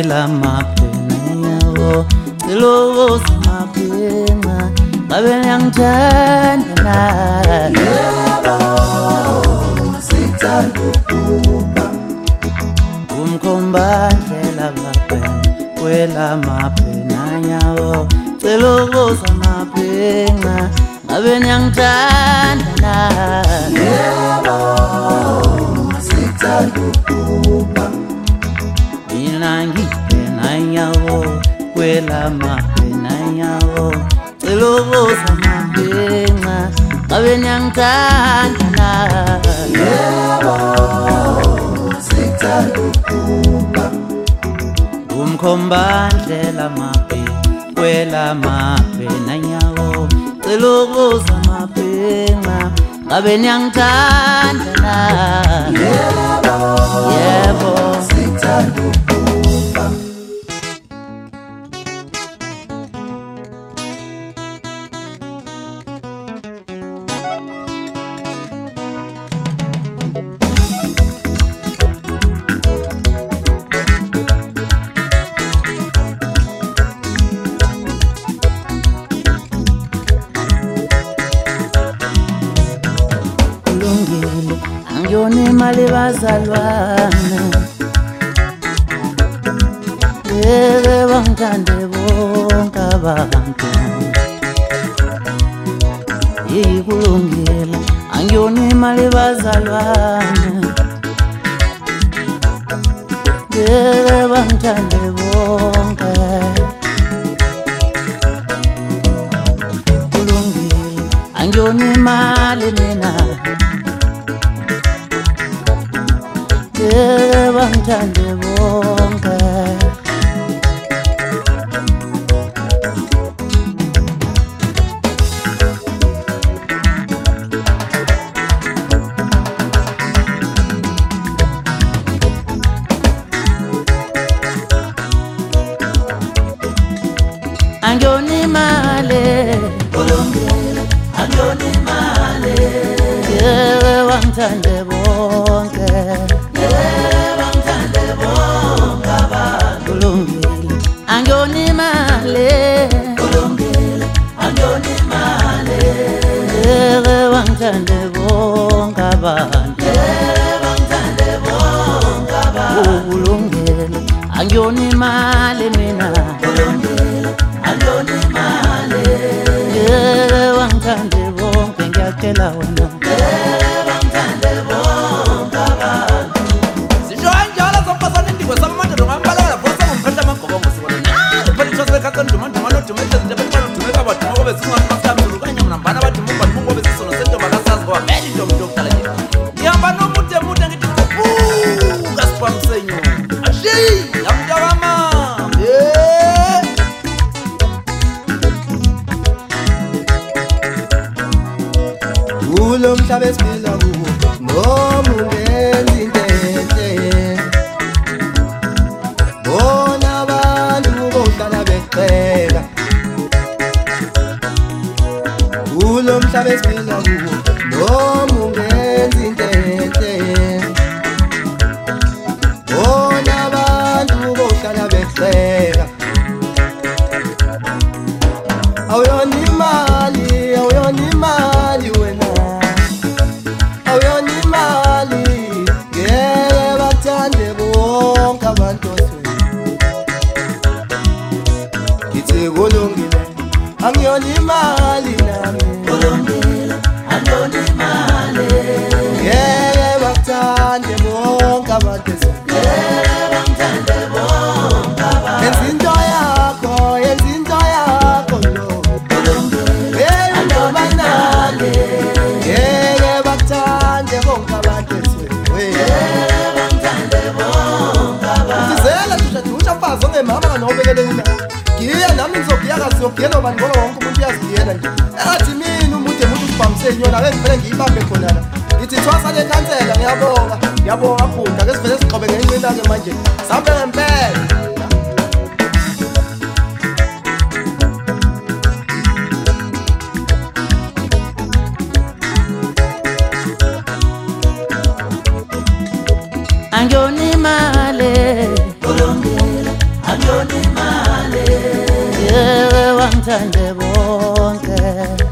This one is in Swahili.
kwela maphena yawo siloza maphena ngabe ngiyangithanda na yebo sithanda ukuba umkhombandlela maphena kwela maphena yawo siloza maphena ngabe ngiyangithanda na yebo sithanda ukuba mina ngiphena yawo kwela maphena yawo siloza maphena ngabe ngiyangithanda na yebo sithanda ukuba umkhombandlela maphena kwela maphena yawo siloza maphena ngabe ngiyangithanda na yebo sithanda ukuba kulungile angiyona imali bazalwana ngeke bangithande bonke abantu kulungile angiyona imali bazalwana ngeke bangithande bonke kulungile angiyona imali mina ngeke bangithande bonke angiyona imali kulungile angiyona imali ngeke bangithande bonke bangithande bonke abantu kulungile angiyona imali kulungile angiyona imali ngeke bangithande bonke abantu bangithande bonke abantu kulungile angiyona imali mina kulungile angiyona imali ngeke bangithande bonke ngiyacela wena bangithande bonke abantu sisho kanjalo sompasana indingo samamandla nongambalala vosa ngomphetha amagobongo sibona phela ithosele khatsani dumandumane odumehle zinto abantwana udumeka baduma kobe singamaskamzulu kanye mna mbana baduma ubaduma kobe sisono sentoba kasazi ngoba vele intombi yokudala nje ngihamba nomude mude ngithi khuphuka siphamsenyo ashi yamntakama kulo mhlaba esiphila kuwo noma ungenza into enhle bona abantu bohlala beqhela kulo mhlaba esiphila kuwo noma ungenza into enhle bona abantu bohlala beqhela awuyona imali wena awuyona imali ngeke bathande bonke abantu oswele ngithi kulungile angiyona imali nami kulungile angiyona imali ngeke bathande bonke abantu oswele bangithande bonke abantu yenza into yakho lo kulungile noma nani ngeke bathande bonke abantu oswele bangithande bonke abantu Zela dusha mfazi ongemama kanobekele ngiya nami ngizogiyaka sizogiyela bani ngoba wonke umuntu uyazigiyela nje engathi mina umude usibhamise inyona ake ngivele ngiyibambe khona la ngithi thwasa le khansela ngiyabonga bhunda ke sivele sigqobe ngenqina ke manje sambe ngempela angiyona imali Andoni Male yewe wangithande bonke